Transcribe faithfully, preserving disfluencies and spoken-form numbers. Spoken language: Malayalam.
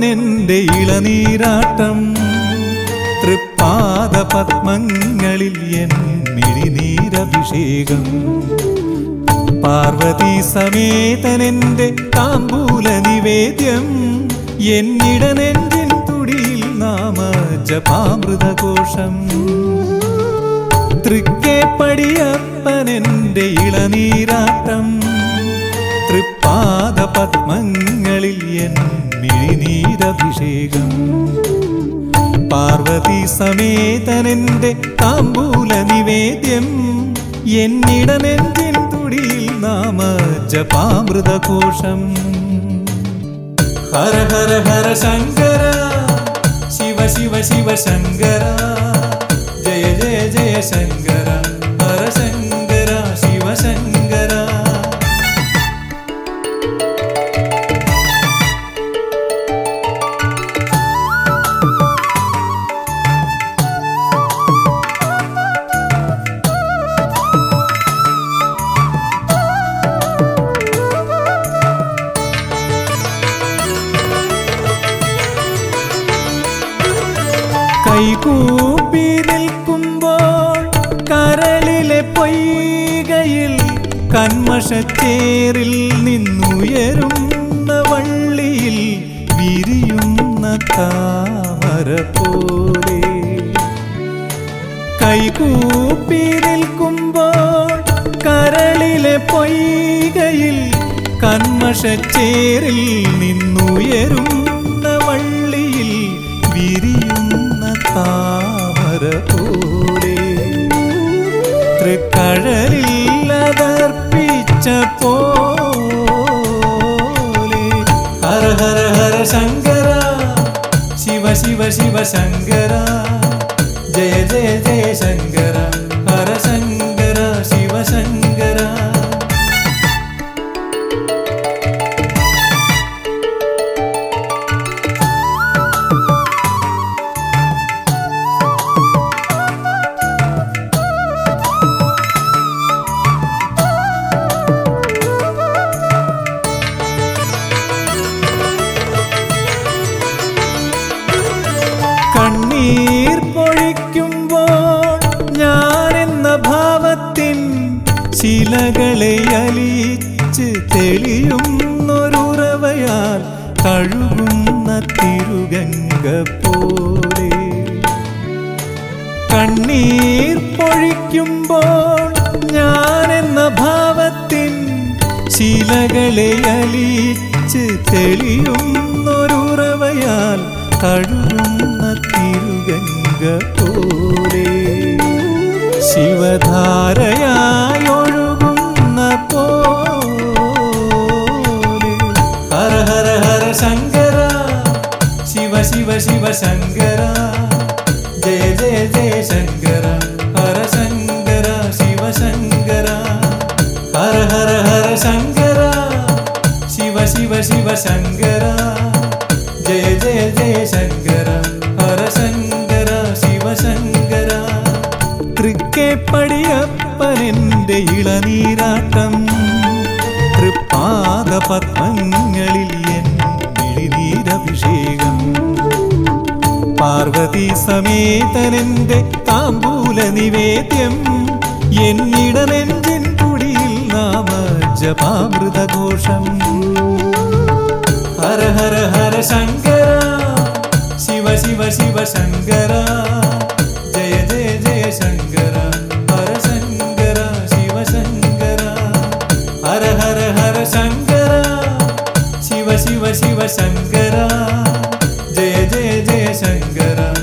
പടിയപ്പനെന്റെ ഇളനീരാട്ടം തൃപ്പാദ പത്മങ്ങളിൽ എൻ മിഴിനീരഭിഷേകം പാർവതി സമേതനെന്റെ താമ്പൂല നിവേദ്യം എന്നിടനെഞ്ചിൻ തുടിയിൽ നാമ ജപാമൃതഘോഷം തൃക്കേ പടിയപ്പനെന്റെ ഇളനീരാട്ടം തൃപ്പാദ പത്മങ്ങളിൽ എൻ മിഴിനീരഭിഷേകം പാർവതി സമേതനെന്റെ താമ്പൂല നിവേദ്യം എന്നിടനെഞ്ചിൻ തുടിയിൽ നാമ ജപാമൃതഘോഷം ഹര ഹര ഹര ശങ്കര ശിവ ശിവ ശിവ ശങ്കര ജയ ജയ ജയ ശങ്കര ഹര ശങ്കര ശിവ ശങ്കര കൈകൂപ്പി നിൽക്കുമ്പോൾ കരളിലെ പൊയ്കയിൽ കന്മഷച്ചേറിൽ നിന്നുയരുന്ന വള്ളിയിൽ വിരിയുന്ന താമര പോലെ കൈകൂപ്പി നിൽക്കുമ്പോൾ കരളിലെ പൊയ്കയിൽ കന്മഷച്ചേറിൽ നിന്നുയരുന്ന വള്ളിയിൽ വിരിയുന്ന താമര പോലെ തൃക്കഴലിൽ അതർപ്പിച്ച പോലെ ഹര ഹര ഹര ശങ്കര ശിവ ശിവ ശിവ ശങ്കര ജയ ജയ ജയ ശങ്കര ഹര ശങ്കര ശിവ ശങ്കര കണ്ണീർ പൊഴിക്കുമ്പോൾ ഞാനെന്ന ഭാവത്തിൻ ശിലകളെ അലിയിച്ച് തെളിയുന്നൊരുറവയാൽ കഴുകുന്ന തിരുഗംഗ പോലെ കണ്ണീർ പൊഴിക്കുമ്പോൾ ഞാനെന്ന ഭാവത്തിൻ ശിലകളെ അലിയിച്ച് തെളിയുന്നൊരുറവയാൽ കഴുകുന്ന തിരുഗംഗ പോലെ ശിവധാരയായി ഒഴുകുന്ന പോലെ ഹര ഹര ഹര ശങ്കര ശിവ ശിവ ശിവ ശങ്കര ജയ ജയ ജയ ശങ്കര ഹര ശങ്കര ശിവ ശങ്കര ഹര ഹര ഹര ശങ്കര ശിവ ശിവ ശിവ ശങ്കര ജയ ജയ ജയ ശങ്കര ഹര ശങ്കര ശിവ ശങ്കര തൃക്കേ പടിയപ്പനെന്റെ ഇളനീരാട്ടം തൃപ്പാദ പത്മങ്ങളിൽ എൻ മിഴിനീരഭിഷേകം പാർവതി സമേതനെന്റെ താമ്പൂല നിവേദ്യം എന്നിടനെഞ്ചിൻ തുടിയിൽ നാമ ജപാമൃതഘോഷം ഹര ഹര ഹര ശങ്കര ശിവ ശിവ ശിവ ശങ്കര ജയ ജയ ജയ ശങ്കര ഹര ശങ്കര ശിവ ശങ്കര ഹര ഹര ഹര ശങ്കര ശിവ ശിവ ശിവ ശങ്കര ജയ ജയ ജയ ശങ്കര